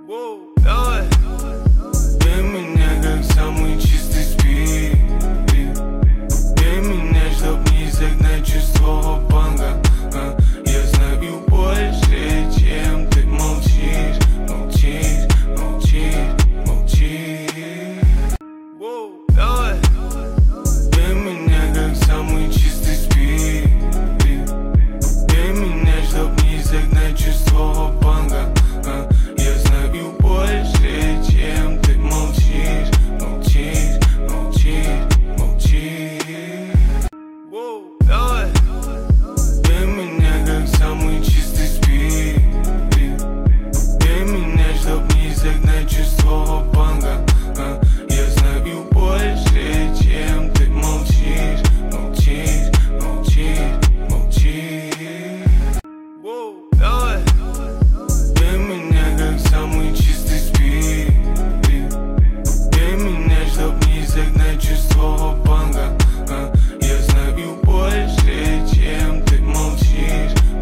Для меня как самый чистый спирит. Для меня, чтоб не загнать чувство банга. Я знаю больше, чем ты молчишь. Молчишь, молчишь, молчишь. Для меня как самый чистый спирит. Для меня, чтоб не загнать чувство банга. Я знаю больше, чем ты молчишь. Молчишь, молчишь, молчишь. Для меня как самый чистый спирит. Для меня, чтоб не загнать чувство банга. Я знаю больше, чем ты молчишь. Молчишь, молчишь, молчишь. Для меня как самый чистый спирит. Для меня, чтоб не загнать чувство банга.